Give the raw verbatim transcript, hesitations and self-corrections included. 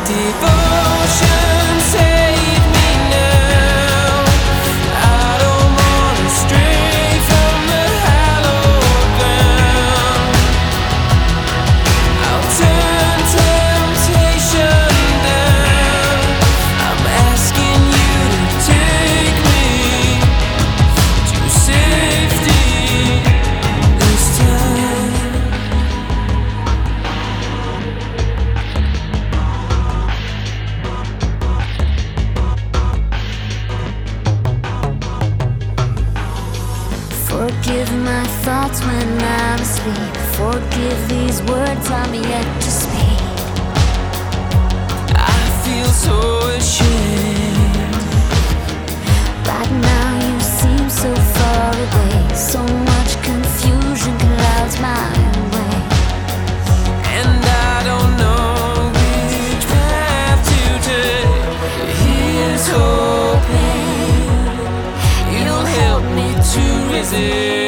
Devotion, save me now. I don't wanna stray from the hallowed ground. I'll turn temptation down. I'm asking you to take me to safety this time. Forgive my thoughts when I'm asleep. Forgive these words I'm yet to speak. I feel so ashamed. Right now you seem so far away. So much confusion clouds my way. And I don't know which path to take. Here's hoping you'll help me to resist.